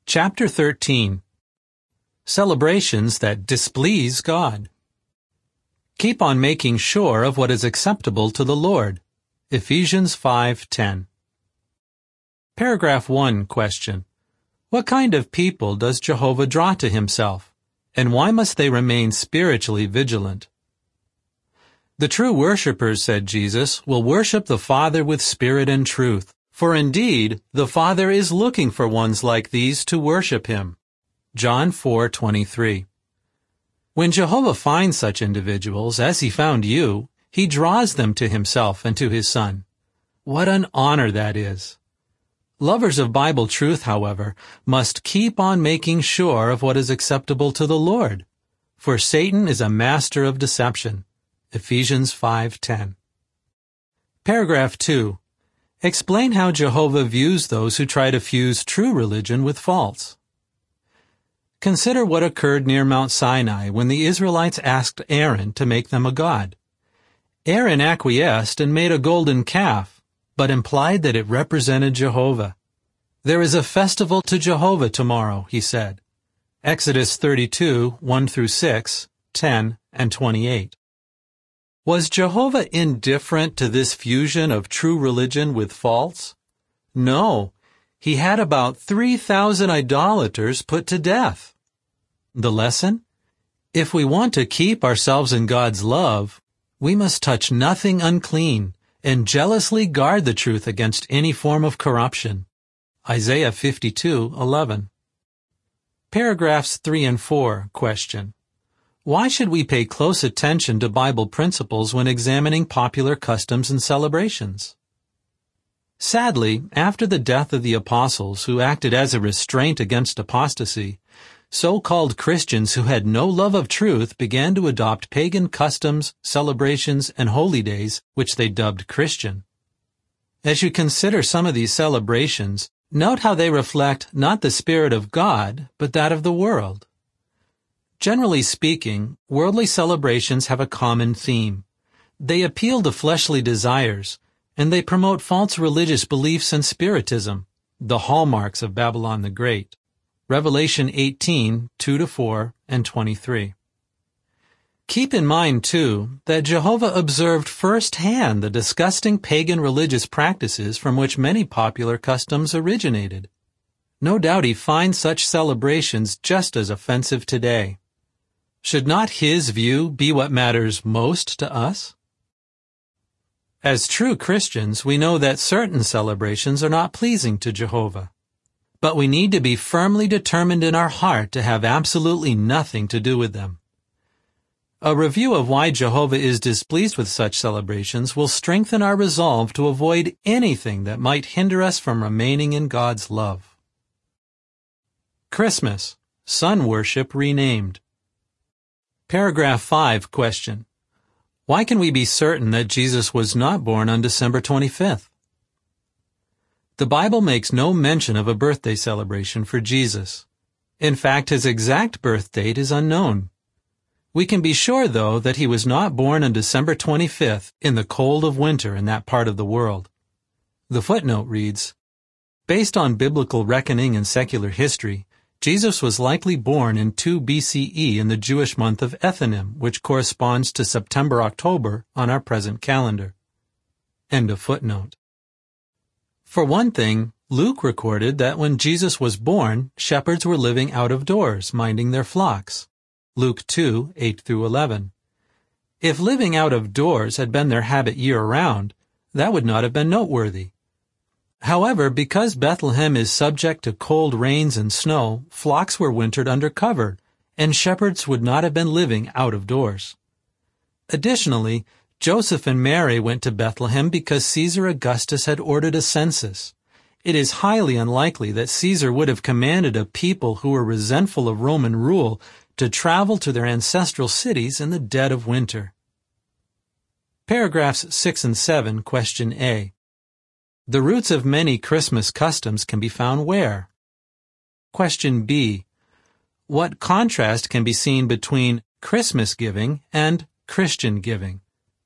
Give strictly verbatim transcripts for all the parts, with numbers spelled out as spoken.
Chapter thirteen. Celebrations that displease God. Keep on making sure of what is acceptable to the Lord. Ephesians five ten. Paragraph one question. What kind of people does Jehovah draw to himself, and why must they remain spiritually vigilant? The true worshipers, said Jesus, will worship the Father with spirit and truth, for indeed the Father is looking for ones like these to worship him. John four twenty-three. When Jehovah finds such individuals, as he found you, he draws them to himself and to his Son. What an honor that is! Lovers of Bible truth, however, must keep on making sure of what is acceptable to the Lord, for Satan is a master of deception. Ephesians five ten. Paragraph two. Explain how Jehovah views those who try to fuse true religion with false. Consider what occurred near Mount Sinai when the Israelites asked Aaron to make them a god. Aaron acquiesced and made a golden calf, but implied that it represented Jehovah. There is a festival to Jehovah tomorrow, he said. Exodus thirty-two, one through six, ten, and twenty-eight. Was Jehovah indifferent to this fusion of true religion with false? No. He had about three thousand idolaters put to death. The lesson? If we want to keep ourselves in God's love, we must touch nothing unclean and jealously guard the truth against any form of corruption. Isaiah fifty-two eleven. Paragraphs three and four question. Why should we pay close attention to Bible principles when examining popular customs and celebrations? Sadly, after the death of the apostles who acted as a restraint against apostasy, so-called Christians who had no love of truth began to adopt pagan customs, celebrations, and holy days, which they dubbed Christian. As you consider some of these celebrations, note how they reflect not the Spirit of God, but that of the world. Generally speaking, worldly celebrations have a common theme. They appeal to fleshly desires, and they promote false religious beliefs and spiritism, the hallmarks of Babylon the Great. Revelation eighteen, two to four, and twenty-three. Keep in mind, too, that Jehovah observed firsthand the disgusting pagan religious practices from which many popular customs originated. No doubt he finds such celebrations just as offensive today. Should not his view be what matters most to us? As true Christians, we know that certain celebrations are not pleasing to Jehovah. But we need to be firmly determined in our heart to have absolutely nothing to do with them. A review of why Jehovah is displeased with such celebrations will strengthen our resolve to avoid anything that might hinder us from remaining in God's love. Christmas, sun worship renamed. Paragraph five question. Why can we be certain that Jesus was not born on December twenty-fifth? The Bible makes no mention of a birthday celebration for Jesus. In fact, his exact birth date is unknown. We can be sure, though, that he was not born on December twenty-fifth in the cold of winter in that part of the world. The footnote reads, based on biblical reckoning and secular history, Jesus was likely born in two B C E in the Jewish month of Ethanim, which corresponds to September-October on our present calendar. End of footnote. For one thing, Luke recorded that when Jesus was born, shepherds were living out of doors, minding their flocks. Luke two, eight through eleven. If living out of doors had been their habit year-round, that would not have been noteworthy. However, because Bethlehem is subject to cold rains and snow, flocks were wintered under cover, and shepherds would not have been living out of doors. Additionally, Joseph and Mary went to Bethlehem because Caesar Augustus had ordered a census. It is highly unlikely that Caesar would have commanded a people who were resentful of Roman rule to travel to their ancestral cities in the dead of winter. Paragraphs six and seven, question A. The roots of many Christmas customs can be found where? Question B. What contrast can be seen between Christmas giving and Christian giving?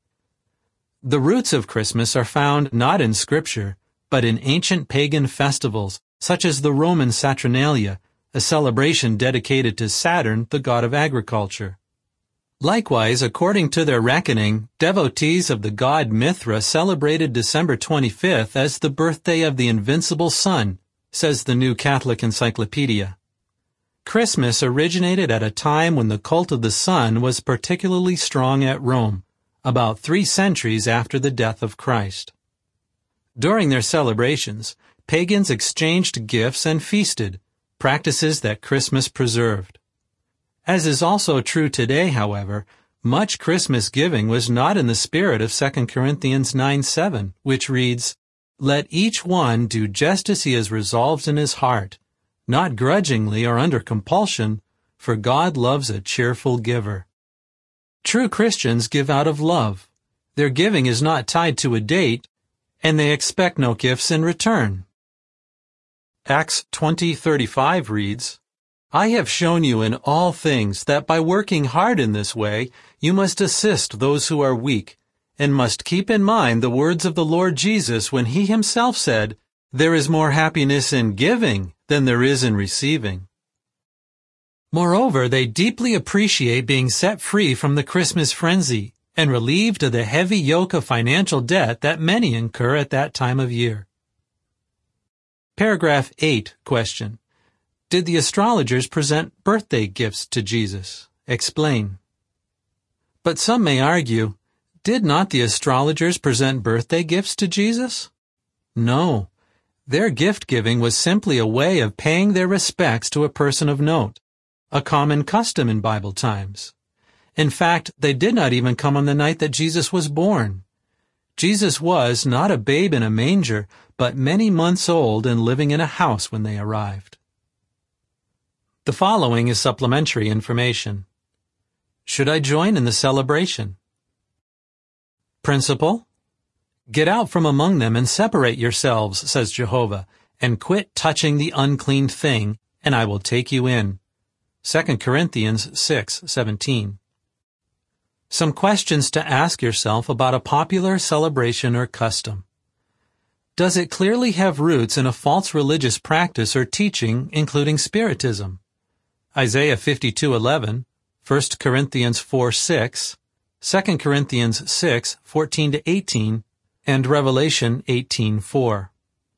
The roots of Christmas are found not in Scripture, but in ancient pagan festivals, such as the Roman Saturnalia, a celebration dedicated to Saturn, the god of agriculture. Likewise, according to their reckoning, devotees of the god Mithra celebrated December twenty-fifth as the birthday of the invincible sun, says the New Catholic Encyclopedia. Christmas originated at a time when the cult of the sun was particularly strong at Rome, about three centuries after the death of Christ. During their celebrations, pagans exchanged gifts and feasted, practices that Christmas preserved. As is also true today, however, much Christmas giving was not in the spirit of Second Corinthians nine seven, which reads, "Let each one do just as he has resolved in his heart, not grudgingly or under compulsion, for God loves a cheerful giver." True Christians give out of love. Their giving is not tied to a date, and they expect no gifts in return. Acts twenty thirty-five reads, "I have shown you in all things that by working hard in this way, you must assist those who are weak, and must keep in mind the words of the Lord Jesus when he himself said, 'There is more happiness in giving than there is in receiving.'" Moreover, they deeply appreciate being set free from the Christmas frenzy and relieved of the heavy yoke of financial debt that many incur at that time of year. Paragraph eight, question. Did the astrologers present birthday gifts to Jesus? Explain. But some may argue, did not the astrologers present birthday gifts to Jesus? No. Their gift-giving was simply a way of paying their respects to a person of note, a common custom in Bible times. In fact, they did not even come on the night that Jesus was born. Jesus was not a babe in a manger, but many months old and living in a house when they arrived. The following is supplementary information. Should I join in the celebration? Principle: Get out from among them and separate yourselves, says Jehovah, and quit touching the unclean thing, and I will take you in. Second Corinthians six seventeen. Some questions to ask yourself about a popular celebration or custom. Does it clearly have roots in a false religious practice or teaching, including Spiritism? Isaiah fifty-two eleven, First Corinthians four six, Second Corinthians six fourteen to eighteen, and Revelation eighteen four.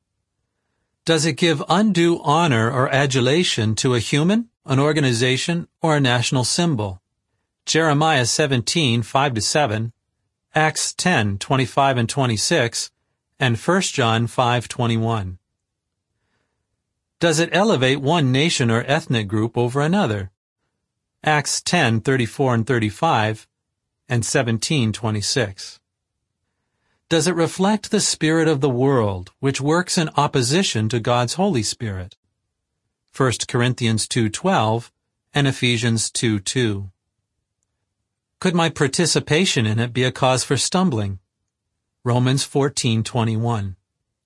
Does it give undue honor or adulation to a human, an organization, or a national symbol? Jeremiah seventeen five to seven, Acts ten twenty-five and twenty-six, and First John five twenty-one. Does it elevate one nation or ethnic group over another? Acts ten thirty-four and thirty-five, and seventeen twenty-six. Does it reflect the spirit of the world, which works in opposition to God's Holy Spirit? First Corinthians two twelve and Ephesians two two. Could my participation in it be a cause for stumbling? Romans fourteen twenty-one.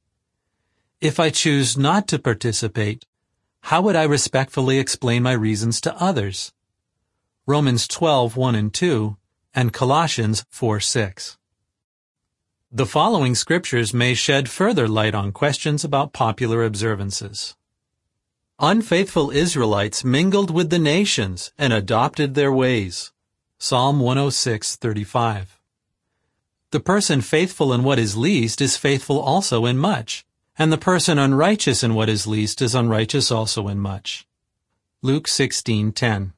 If I choose not to participate, how would I respectfully explain my reasons to others? Romans twelve one and two, and Colossians four six. The following scriptures may shed further light on questions about popular observances. Unfaithful Israelites mingled with the nations and adopted their ways. Psalm one oh six thirty-five. The person faithful in what is least is faithful also in much, and the person unrighteous in what is least is unrighteous also in much. Luke sixteen ten.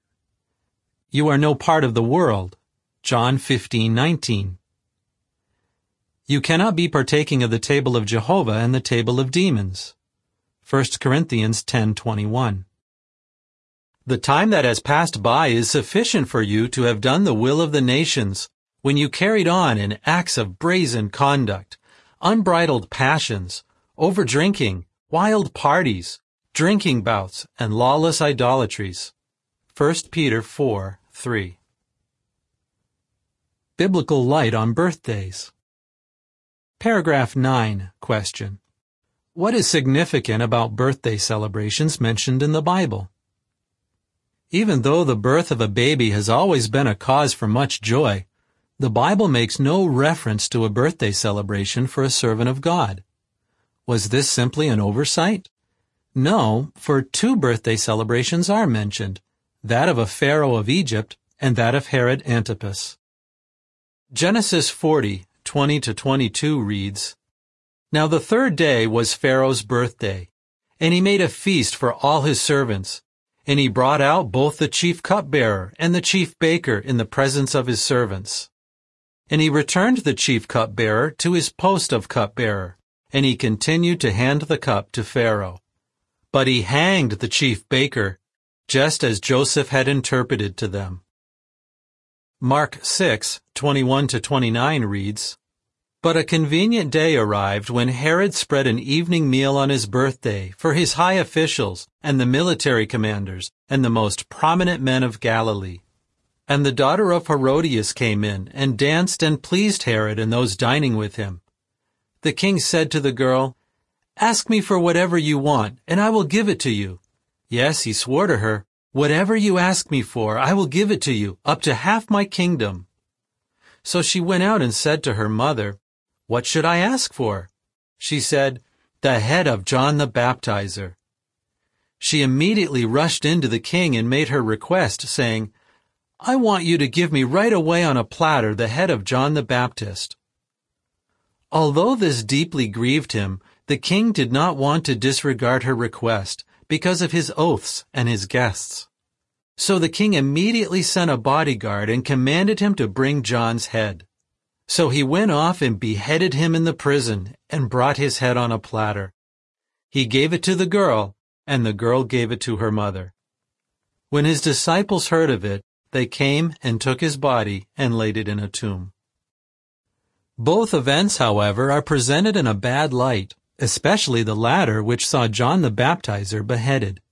You are no part of the world. John fifteen nineteen. You cannot be partaking of the table of Jehovah and the table of demons. First Corinthians ten twenty-one. The time that has passed by is sufficient for you to have done the will of the nations, when you carried on in acts of brazen conduct, unbridled passions, overdrinking, wild parties, drinking bouts, and lawless idolatries. First Peter four three. Biblical light on birthdays. Paragraph nine, question. What is significant about birthday celebrations mentioned in the Bible? Even though the birth of a baby has always been a cause for much joy, the Bible makes no reference to a birthday celebration for a servant of God. Was this simply an oversight? No, for two birthday celebrations are mentioned, that of a pharaoh of Egypt and that of Herod Antipas. Genesis forty, twenty to twenty-two reads, Now the third day was Pharaoh's birthday, and he made a feast for all his servants, and he brought out both the chief cupbearer and the chief baker in the presence of his servants. And he returned the chief cupbearer to his post of cupbearer, and he continued to hand the cup to Pharaoh. But he hanged the chief baker, just as Joseph had interpreted to them. Mark six, twenty-one to twenty-nine reads, But a convenient day arrived when Herod spread an evening meal on his birthday for his high officials and the military commanders and the most prominent men of Galilee. And the daughter of Herodias came in and danced and pleased Herod and those dining with him. The king said to the girl, Ask me for whatever you want, and I will give it to you. Yes, he swore to her, Whatever you ask me for, I will give it to you, up to half my kingdom. So she went out and said to her mother, What should I ask for? She said, The head of John the Baptizer. She immediately rushed into the king and made her request, saying, I want you to give me right away on a platter the head of John the Baptist. Although this deeply grieved him, the king did not want to disregard her request because of his oaths and his guests. So the king immediately sent a bodyguard and commanded him to bring John's head. So he went off and beheaded him in the prison and brought his head on a platter. He gave it to the girl, and the girl gave it to her mother. When his disciples heard of it, they came and took his body and laid it in a tomb. Both events, however, are presented in a bad light, especially the latter, which saw John the Baptizer beheaded.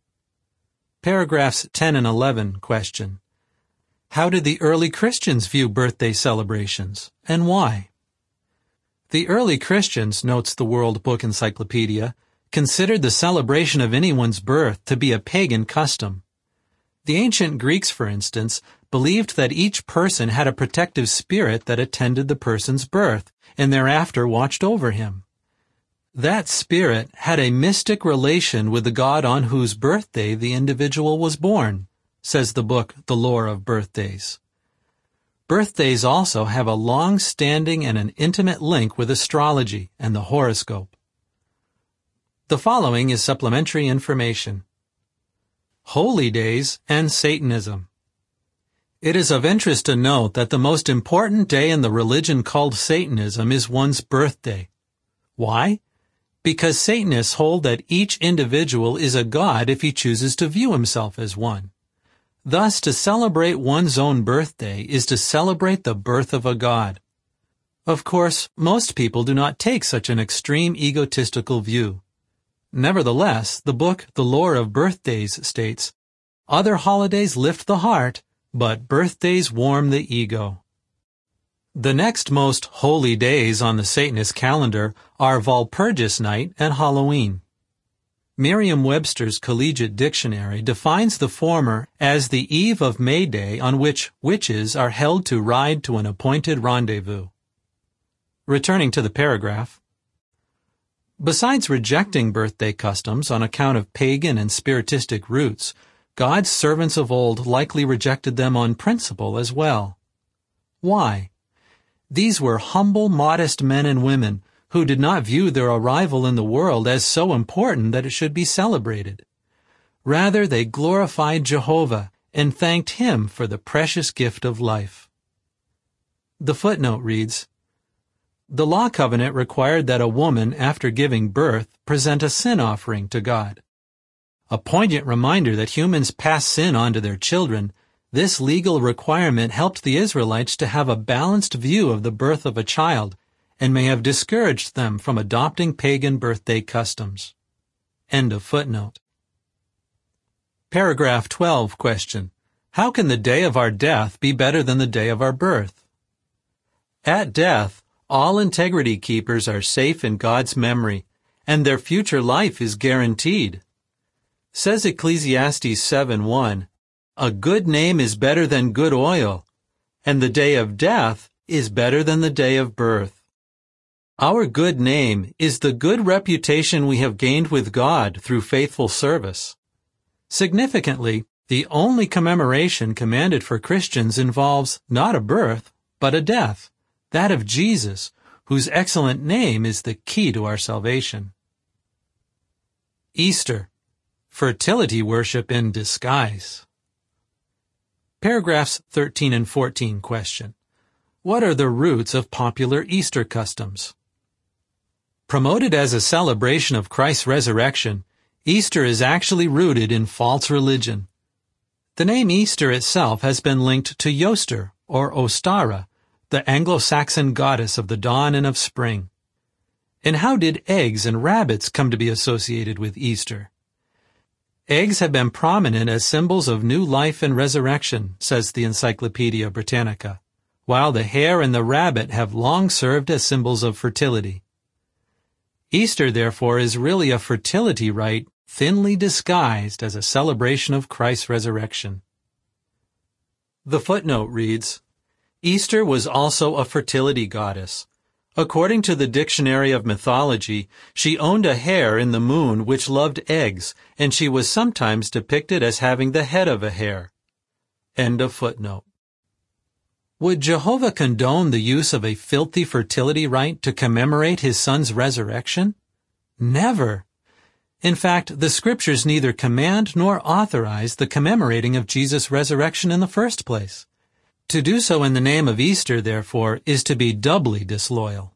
Paragraphs ten and eleven question, How did the early Christians view birthday celebrations, and why? The early Christians, notes the World Book Encyclopedia, considered the celebration of anyone's birth to be a pagan custom. The ancient Greeks, for instance, believed that each person had a protective spirit that attended the person's birth and thereafter watched over him. That spirit had a mystic relation with the God on whose birthday the individual was born, says the book The Lore of Birthdays. Birthdays also have a long-standing and an intimate link with astrology and the horoscope. The following is supplementary information. Holy days and Satanism. It is of interest to note that the most important day in the religion called Satanism is one's birthday. Why? Because Satanists hold that each individual is a god if he chooses to view himself as one. Thus, to celebrate one's own birthday is to celebrate the birth of a god. Of course, most people do not take such an extreme egotistical view. Nevertheless, the book The Lore of Birthdays states, Other holidays lift the heart, but birthdays warm the ego. The next most holy days on the Satanist calendar are Walpurgis Night and Halloween. Merriam-Webster's Collegiate Dictionary defines the former as the eve of May Day on which witches are held to ride to an appointed rendezvous. Returning to the paragraph, Besides rejecting birthday customs on account of pagan and spiritistic roots, God's servants of old likely rejected them on principle as well. Why? These were humble, modest men and women who did not view their arrival in the world as so important that it should be celebrated. Rather, they glorified Jehovah and thanked Him for the precious gift of life. The footnote reads, The law covenant required that a woman, after giving birth, present a sin offering to God. A poignant reminder that humans pass sin on to their children, this legal requirement helped the Israelites to have a balanced view of the birth of a child and may have discouraged them from adopting pagan birthday customs. End of footnote. Paragraph twelve question. How can the day of our death be better than the day of our birth? At death, all integrity keepers are safe in God's memory, and their future life is guaranteed. Says Ecclesiastes seven one, A good name is better than good oil, and the day of death is better than the day of birth. Our good name is the good reputation we have gained with God through faithful service. Significantly, the only commemoration commanded for Christians involves not a birth, but a death, that of Jesus, whose excellent name is the key to our salvation. Easter, fertility worship in disguise. Paragraphs thirteen and fourteen question: what are the roots of popular Easter customs? Promoted as a celebration of Christ's resurrection, Easter is actually rooted in false religion. The name Easter itself has been linked to Yoster, or Ostara, the Anglo-Saxon goddess of the dawn and of spring. And how did eggs and rabbits come to be associated with Easter? Eggs have been prominent as symbols of new life and resurrection, says the Encyclopedia Britannica, while the hare and the rabbit have long served as symbols of fertility. Easter, therefore, is really a fertility rite thinly disguised as a celebration of Christ's resurrection. The footnote reads, Easter was also a fertility goddess. According to the Dictionary of Mythology, she owned a hare in the moon which loved eggs, and she was sometimes depicted as having the head of a hare. End of footnote. Would Jehovah condone the use of a filthy fertility rite to commemorate his Son's resurrection? Never. In fact, the Scriptures neither command nor authorize the commemorating of Jesus' resurrection in the first place. To do so in the name of Easter, therefore, is to be doubly disloyal.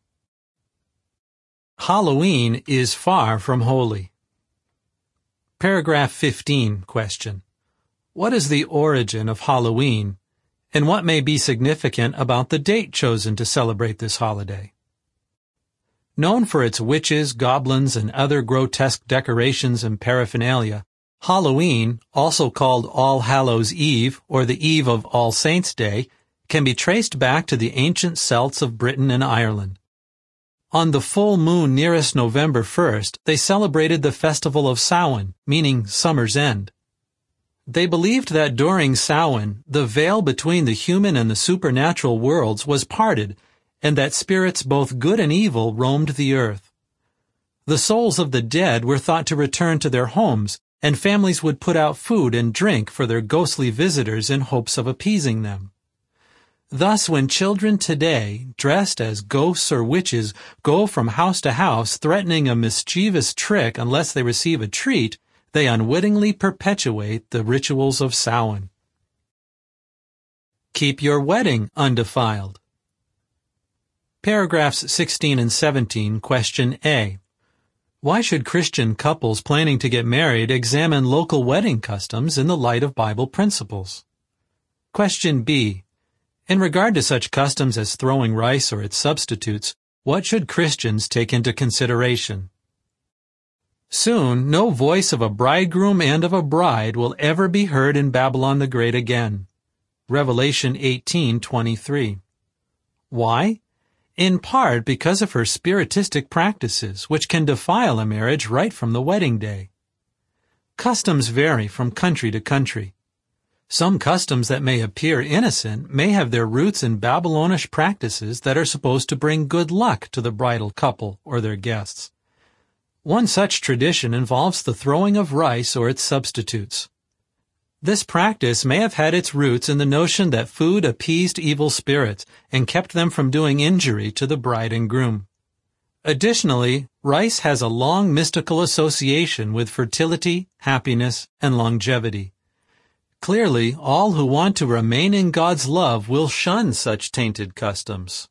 Halloween is far from holy. Paragraph fifteen question: what is the origin of Halloween, and what may be significant about the date chosen to celebrate this holiday? Known for its witches, goblins, and other grotesque decorations and paraphernalia, Halloween, also called All Hallows' Eve or the Eve of All Saints' Day, can be traced back to the ancient Celts of Britain and Ireland. On the full moon nearest November first, they celebrated the festival of Samhain, meaning summer's end. They believed that during Samhain, the veil between the human and the supernatural worlds was parted, and that spirits both good and evil roamed the earth. The souls of the dead were thought to return to their homes, and families would put out food and drink for their ghostly visitors in hopes of appeasing them. Thus, when children today, dressed as ghosts or witches, go from house to house threatening a mischievous trick unless they receive a treat, they unwittingly perpetuate the rituals of Samhain. Keep your wedding undefiled. Paragraphs sixteen and seventeen question A. Why should Christian couples planning to get married examine local wedding customs in the light of Bible principles? Question B. In regard to such customs as throwing rice or its substitutes, what should Christians take into consideration? Soon, no voice of a bridegroom and of a bride will ever be heard in Babylon the Great again. Revelation eighteen twenty-three. Why? In part because of her spiritistic practices, which can defile a marriage right from the wedding day. Customs vary from country to country. Some customs that may appear innocent may have their roots in Babylonish practices that are supposed to bring good luck to the bridal couple or their guests. One such tradition involves the throwing of rice or its substitutes. This practice may have had its roots in the notion that food appeased evil spirits and kept them from doing injury to the bride and groom. Additionally, rice has a long mystical association with fertility, happiness, and longevity. Clearly, all who want to remain in God's love will shun such tainted customs.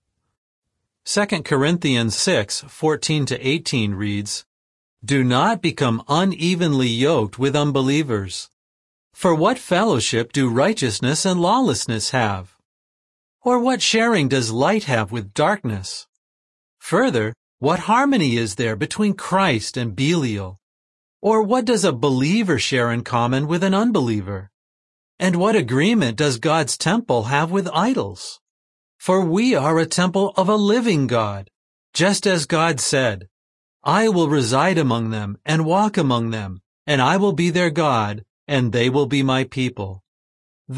Second Corinthians six fourteen to eighteen reads, Do not become unevenly yoked with unbelievers. For what fellowship do righteousness and lawlessness have? Or what sharing does light have with darkness? Further, what harmony is there between Christ and Belial? Or what does a believer share in common with an unbeliever? And what agreement does God's temple have with idols? For we are a temple of a living God, just as God said, I will reside among them and walk among them, and I will be their God, and they will be my people.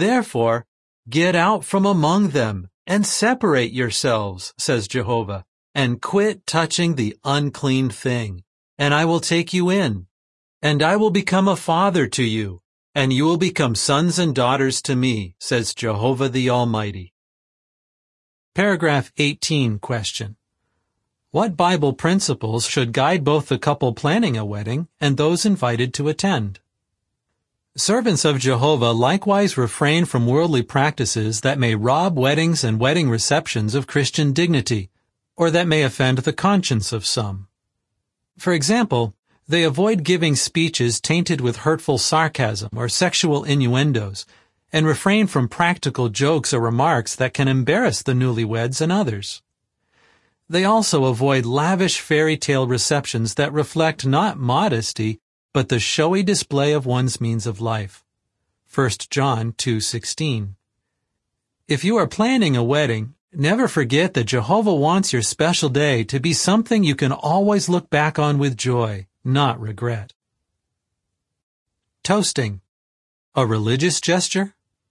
Therefore, get out from among them and separate yourselves, says Jehovah, and quit touching the unclean thing, and I will take you in, and I will become a father to you, and you will become sons and daughters to me, says Jehovah the Almighty. Paragraph eighteen question. What Bible principles should guide both the couple planning a wedding and those invited to attend? Servants of Jehovah likewise refrain from worldly practices that may rob weddings and wedding receptions of Christian dignity, or that may offend the conscience of some. For example, they avoid giving speeches tainted with hurtful sarcasm or sexual innuendos, and refrain from practical jokes or remarks that can embarrass the newlyweds and others. They also avoid lavish fairy tale receptions that reflect not modesty, but the showy display of one's means of life. First John two sixteen. If you are planning a wedding, never forget that Jehovah wants your special day to be something you can always look back on with joy, not regret. Toasting. A religious gesture?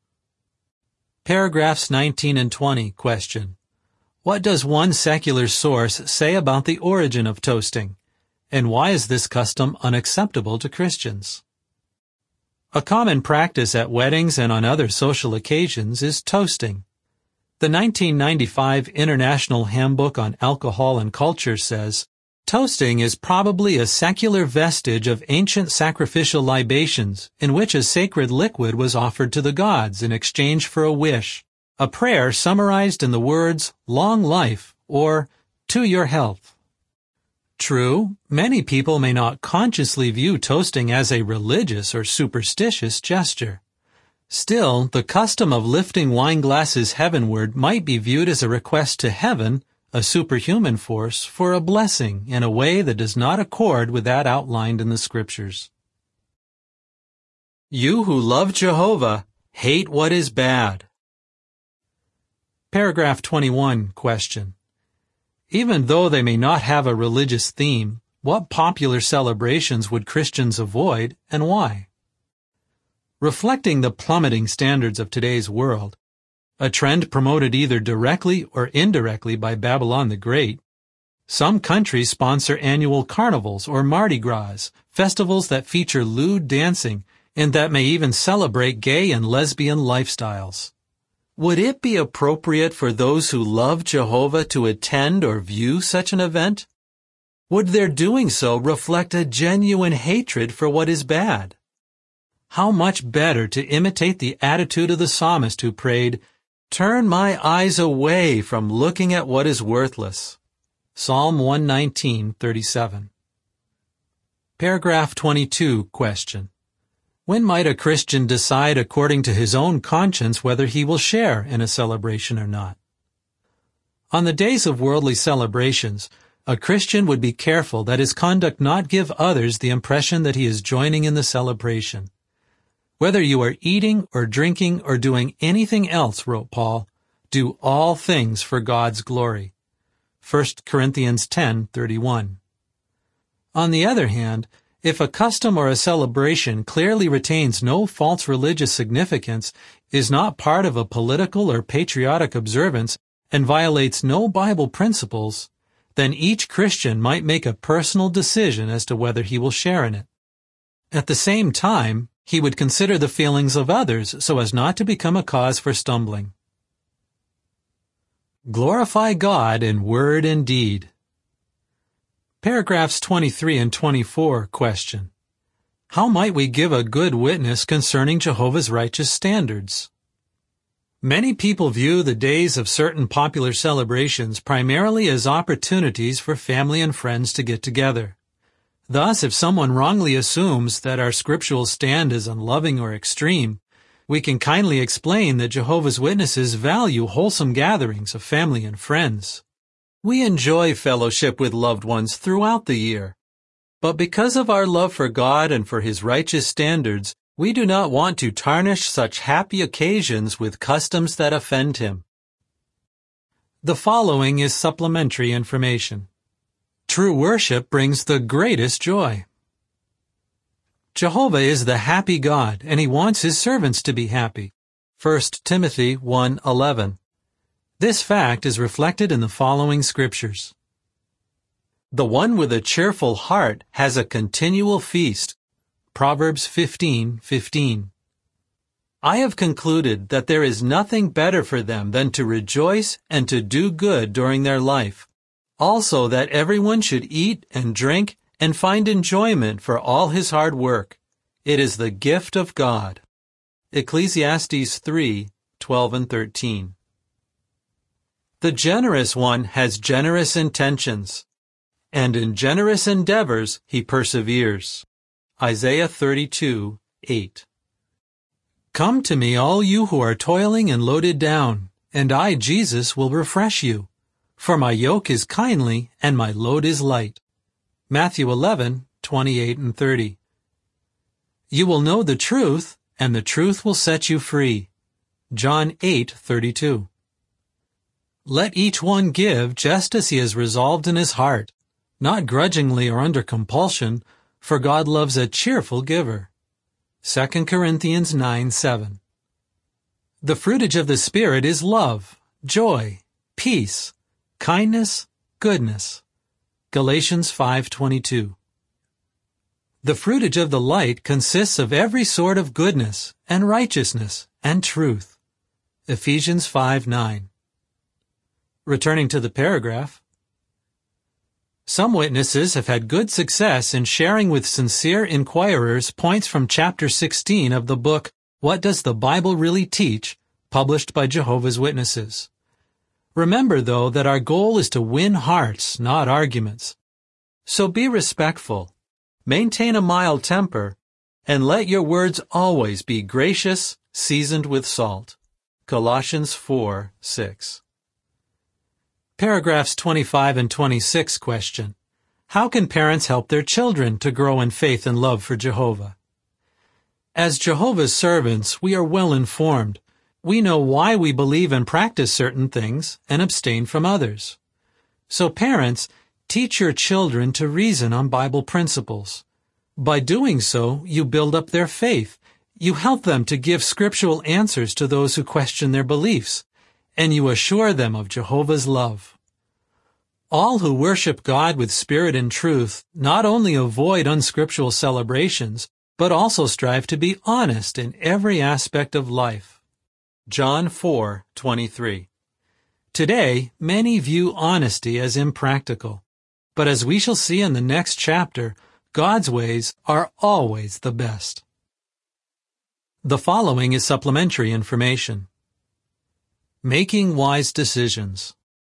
Paragraphs nineteen and twenty question. What does one secular source say about the origin of toasting? And why is this custom unacceptable to Christians? A common practice at weddings and on other social occasions is toasting. The nineteen ninety-five International Handbook on Alcohol and Culture says, toasting is probably a secular vestige of ancient sacrificial libations in which a sacred liquid was offered to the gods in exchange for a wish, a prayer summarized in the words, long life, or to your health. True, many people may not consciously view toasting as a religious or superstitious gesture. Still, the custom of lifting wine glasses heavenward might be viewed as a request to heaven, a superhuman force, for a blessing in a way that does not accord with that outlined in the Scriptures. You who love Jehovah, hate what is bad. Paragraph twenty-one question. Even though they may not have a religious theme, what popular celebrations would Christians avoid and why? Reflecting the plummeting standards of today's world, a trend promoted either directly or indirectly by Babylon the Great, some countries sponsor annual carnivals or Mardi Gras, festivals that feature lewd dancing and that may even celebrate gay and lesbian lifestyles. Would it be appropriate for those who love Jehovah to attend or view such an event? Would their doing so reflect a genuine hatred for what is bad? How much better to imitate the attitude of the psalmist who prayed, "Turn my eyes away from looking at what is worthless." Psalm one nineteen, thirty-seven. Paragraph twenty-two question. When might a Christian decide according to his own conscience whether he will share in a celebration or not? On the days of worldly celebrations, a Christian would be careful that his conduct not give others the impression that he is joining in the celebration. Whether you are eating or drinking or doing anything else, wrote Paul, do all things for God's glory. First Corinthians ten thirty-one. On the other hand, if a custom or a celebration clearly retains no false religious significance, is not part of a political or patriotic observance, and violates no Bible principles, then each Christian might make a personal decision as to whether he will share in it. At the same time, he would consider the feelings of others so as not to become a cause for stumbling. Glorify God in word and deed. Paragraphs twenty-three and twenty-four question. How might we give a good witness concerning Jehovah's righteous standards? Many people view the days of certain popular celebrations primarily as opportunities for family and friends to get together. Thus, if someone wrongly assumes that our scriptural stand is unloving or extreme, we can kindly explain that Jehovah's Witnesses value wholesome gatherings of family and friends. We enjoy fellowship with loved ones throughout the year. But because of our love for God and for His righteous standards, we do not want to tarnish such happy occasions with customs that offend Him. The following is supplementary information. True worship brings the greatest joy. Jehovah is the happy God, and He wants His servants to be happy. First Timothy one eleven. This fact is reflected in the following scriptures. The one with a cheerful heart has a continual feast. Proverbs fifteen fifteen. I have concluded that there is nothing better for them than to rejoice and to do good during their life. Also that everyone should eat and drink and find enjoyment for all his hard work. It is the gift of God. Ecclesiastes three twelve and thirteen. The generous one has generous intentions, and in generous endeavors he perseveres. Isaiah thirty-two eight. Come to me, all you who are toiling and loaded down, and I, Jesus, will refresh you. For my yoke is kindly and my load is light. Matthew eleven twenty-eight and thirty. You will know the truth, and the truth will set you free. John eight thirty-two. Let each one give just as he has resolved in his heart, not grudgingly or under compulsion, for God loves a cheerful giver. Second Corinthians nine seven. The fruitage of the Spirit is love, joy, peace, kindness, goodness. Galatians five twenty-two. The fruitage of the light consists of every sort of goodness and righteousness and truth. Ephesians five nine. Returning to the paragraph, some witnesses have had good success in sharing with sincere inquirers points from chapter sixteen of the book, What Does the Bible Really Teach?, published by Jehovah's Witnesses. Remember, though, that our goal is to win hearts, not arguments. So be respectful, maintain a mild temper, and let your words always be gracious, seasoned with salt. Colossians four six. Paragraphs twenty-five and twenty-six question: how can parents help their children to grow in faith and love for Jehovah? As Jehovah's servants, we are well informed. We know why we believe and practice certain things and abstain from others. So parents, teach your children to reason on Bible principles. By doing so, you build up their faith. You help them to give scriptural answers to those who question their beliefs, and you assure them of Jehovah's love. All who worship God with spirit and truth not only avoid unscriptural celebrations, but also strive to be honest in every aspect of life. John four twenty-three. Today, many view honesty as impractical, but as we shall see in the next chapter, God's ways are always the best. The following is supplementary information. Making wise decisions.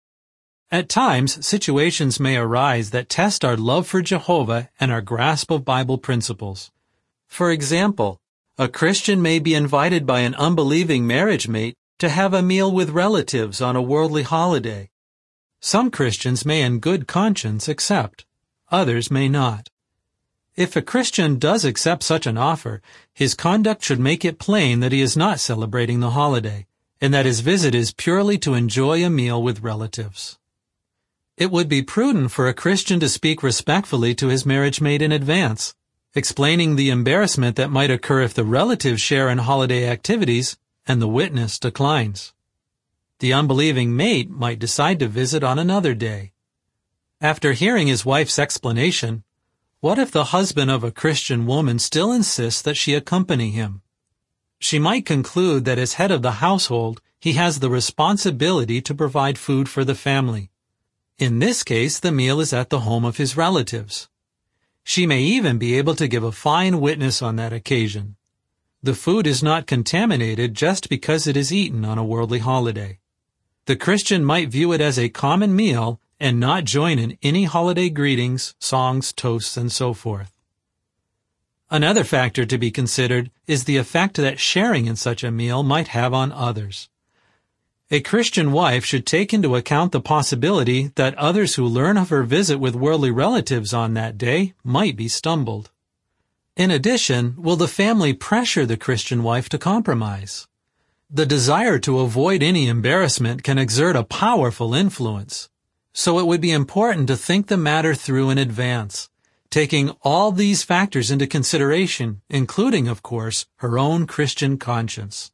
At times, situations may arise that test our love for Jehovah and our grasp of Bible principles. For example, a Christian may be invited by an unbelieving marriage mate to have a meal with relatives on a worldly holiday. Some Christians may in good conscience accept, others may not. If a Christian does accept such an offer, his conduct should make it plain that he is not celebrating the holiday, and that his visit is purely to enjoy a meal with relatives. It would be prudent for a Christian to speak respectfully to his marriage mate in advance, explaining the embarrassment that might occur if the relatives share in holiday activities and the witness declines. The unbelieving mate might decide to visit on another day. After hearing his wife's explanation, what if the husband of a Christian woman still insists that she accompany him? She might conclude that as head of the household, he has the responsibility to provide food for the family. In this case, the meal is at the home of his relatives. She may even be able to give a fine witness on that occasion. The food is not contaminated just because it is eaten on a worldly holiday. The Christian might view it as a common meal and not join in any holiday greetings, songs, toasts, and so forth. Another factor to be considered is the effect that sharing in such a meal might have on others. A Christian wife should take into account the possibility that others who learn of her visit with worldly relatives on that day might be stumbled. In addition, will the family pressure the Christian wife to compromise? The desire to avoid any embarrassment can exert a powerful influence, so it would be important to think the matter through in advance, taking all these factors into consideration, including, of course, her own Christian conscience.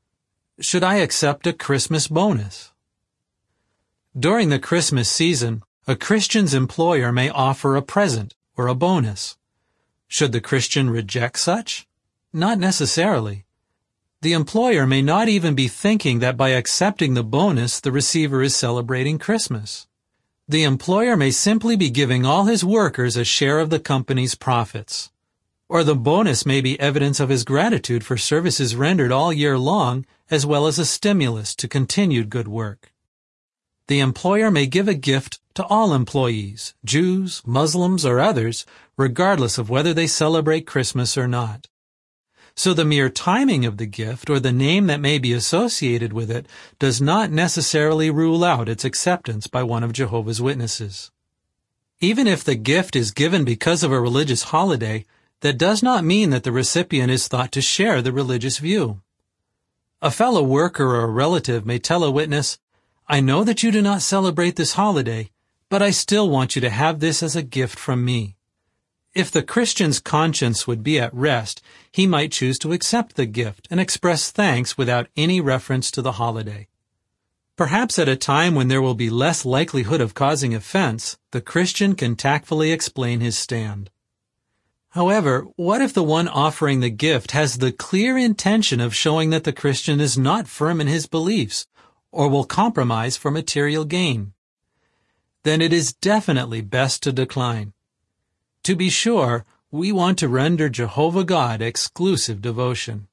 Should I accept a Christmas bonus? During the Christmas season, A Christian's employer may offer a present or a bonus. Should the Christian reject such? Not necessarily. The employer may not even be thinking that by accepting the bonus the receiver is celebrating Christmas. The employer may simply be giving all his workers a share of the company's profits. Or the bonus may be evidence of his gratitude for services rendered all year long, as well as a stimulus to continued good work. The employer may give a gift to all employees, Jews, Muslims, or others, regardless of whether they celebrate Christmas or not. So the mere timing of the gift or the name that may be associated with it does not necessarily rule out its acceptance by one of Jehovah's Witnesses. Even if the gift is given because of a religious holiday, that does not mean that the recipient is thought to share the religious view. A fellow worker or a relative may tell a witness, "I know that you do not celebrate this holiday, but I still want you to have this as a gift from me." If the Christian's conscience would be at rest, he might choose to accept the gift and express thanks without any reference to the holiday. Perhaps at a time when there will be less likelihood of causing offense, the Christian can tactfully explain his stand. However, what if the one offering the gift has the clear intention of showing that the Christian is not firm in his beliefs or will compromise for material gain? Then it is definitely best to decline. To be sure, we want to render Jehovah God exclusive devotion.